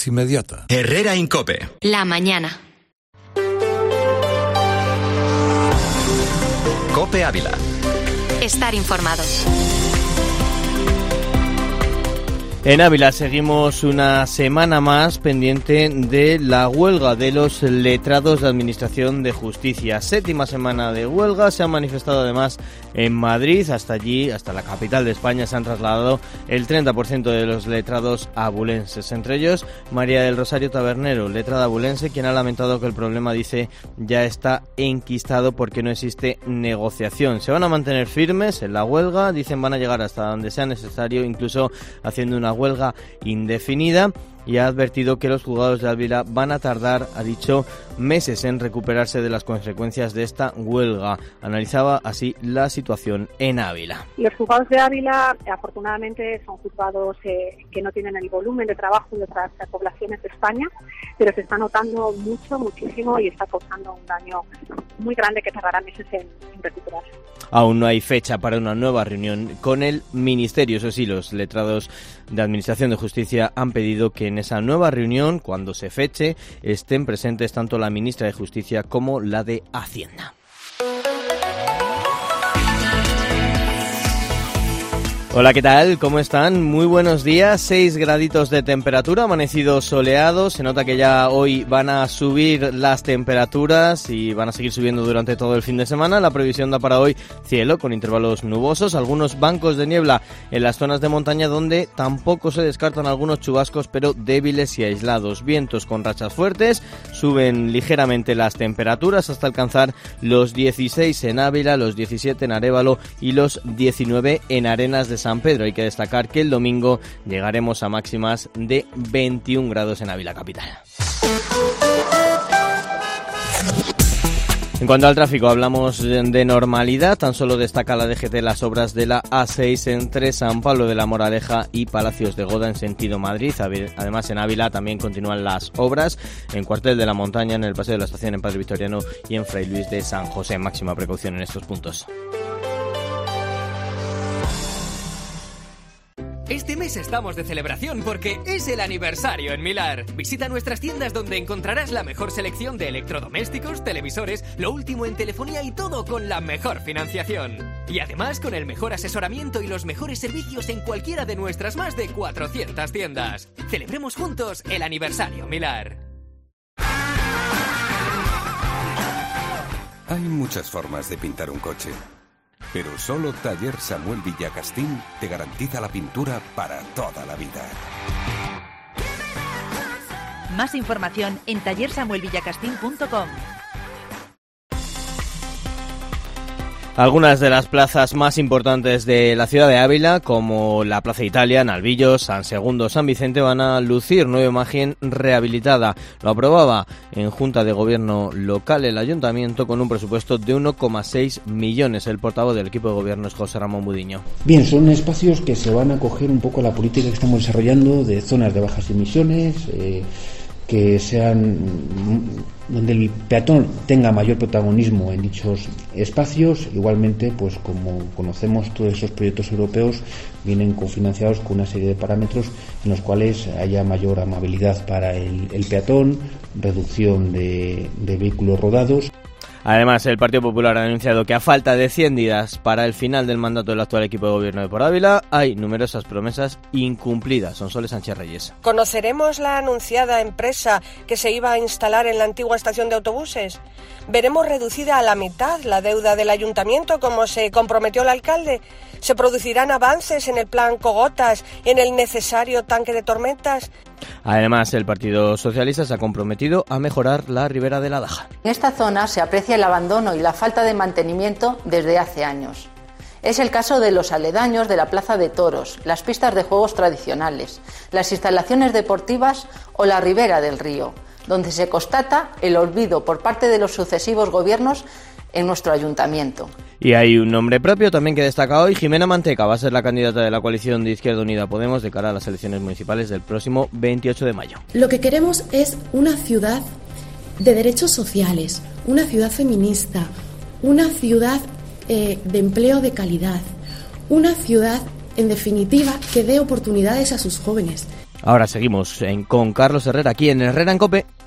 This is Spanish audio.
Inmediata. Herrera Incope. La mañana. Cope Ávila. Estar informado. En Ávila seguimos una semana más pendiente de la huelga de los letrados de Administración de Justicia. 7ª semana de huelga, se han manifestado además en Madrid. Hasta allí, hasta la capital de España, se han trasladado el 30% de los letrados abulenses. Entre ellos, María del Rosario Tabernero, letrada abulense, quien ha lamentado que el problema, dice, ya está enquistado porque no existe negociación. Se van a mantener firmes en la huelga, dicen van a llegar hasta donde sea necesario, incluso haciendo una huelga indefinida, y ha advertido que los juzgados de Ávila van a tardar, ha dicho, meses en recuperarse de las consecuencias de esta huelga. Analizaba así la situación en Ávila. Los juzgados de Ávila, afortunadamente, son juzgados que no tienen el volumen de trabajo de otras poblaciones de España, pero se está notando muchísimo, y está causando un daño muy grande que tardará meses en recuperarse. Aún no hay fecha para una nueva reunión con el Ministerio. Eso sí, los letrados de Administración de Justicia han pedido que en esa nueva reunión, cuando se feche, estén presentes tanto la ministra de Justicia como la de Hacienda. Hola, ¿qué tal? ¿Cómo están? Muy buenos días. 6 graditos de temperatura, amanecido soleado. Se nota que ya hoy van a subir las temperaturas y van a seguir subiendo durante todo el fin de semana. La previsión da para hoy cielo con intervalos nubosos, algunos bancos de niebla en las zonas de montaña donde tampoco se descartan algunos chubascos, pero débiles y aislados. Vientos con rachas fuertes, suben ligeramente las temperaturas hasta alcanzar los 16 en Ávila, los 17 en Arévalo y los 19 en Arenas de San Pedro. Hay que destacar que el domingo llegaremos a máximas de 21 grados en Ávila capital. En cuanto al tráfico, hablamos de normalidad. Tan solo destaca la DGT las obras de la A6 entre San Pablo de la Moraleja y Palacios de Goda en sentido Madrid. Además, en Ávila también continúan las obras en Cuartel de la Montaña, en el Paseo de la Estación en Padre Victoriano y en Fray Luis de San José. Máxima precaución en estos puntos. Este mes estamos de celebración porque es el aniversario en Milar. Visita nuestras tiendas donde encontrarás la mejor selección de electrodomésticos, televisores, lo último en telefonía y todo con la mejor financiación. Y además con el mejor asesoramiento y los mejores servicios en cualquiera de nuestras más de 400 tiendas. Celebremos juntos el aniversario Milar. Hay muchas formas de pintar un coche, pero solo Taller Samuel Villacastín te garantiza la pintura para toda la vida. Más información en tallersamuelvillacastín.com. Algunas de las plazas más importantes de la ciudad de Ávila, como la Plaza Italia, Nalvillos, San Segundo, San Vicente, van a lucir nueva imagen rehabilitada. Lo aprobaba en Junta de Gobierno local el Ayuntamiento con un presupuesto de 1,6 millones. El portavoz del equipo de gobierno es José Ramón Budiño. Bien, son espacios que se van a acoger un poco a la política que estamos desarrollando de zonas de bajas emisiones, que sean donde el peatón tenga mayor protagonismo en dichos espacios. Igualmente, pues como conocemos, todos esos proyectos europeos vienen cofinanciados con una serie de parámetros en los cuales haya mayor amabilidad para el peatón, reducción de vehículos rodados. Además, el Partido Popular ha anunciado que a falta de 100 días para el final del mandato del actual equipo de gobierno de Por Ávila, hay numerosas promesas incumplidas. Sonsoles Sánchez Reyes. ¿Conoceremos la anunciada empresa que se iba a instalar en la antigua estación de autobuses? ¿Veremos reducida a la mitad la deuda del ayuntamiento como se comprometió el alcalde? ¿Se producirán avances en el plan Cogotas y en el necesario tanque de tormentas? Además, el Partido Socialista se ha comprometido a mejorar la ribera de la Daja. En esta zona se aprecia el abandono y la falta de mantenimiento desde hace años. Es el caso de los aledaños de la Plaza de Toros, las pistas de juegos tradicionales, las instalaciones deportivas o la ribera del río, donde se constata el olvido por parte de los sucesivos gobiernos en nuestro ayuntamiento. Y hay un nombre propio también que destaca hoy. Jimena Manteca va a ser la candidata de la coalición de Izquierda Unida Podemos de cara a las elecciones municipales del próximo 28 de mayo. Lo que queremos es una ciudad de derechos sociales, una ciudad feminista, una ciudad de empleo de calidad, una ciudad, en definitiva, que dé oportunidades a sus jóvenes. Ahora seguimos con Carlos Herrera aquí en Herrera en COPE.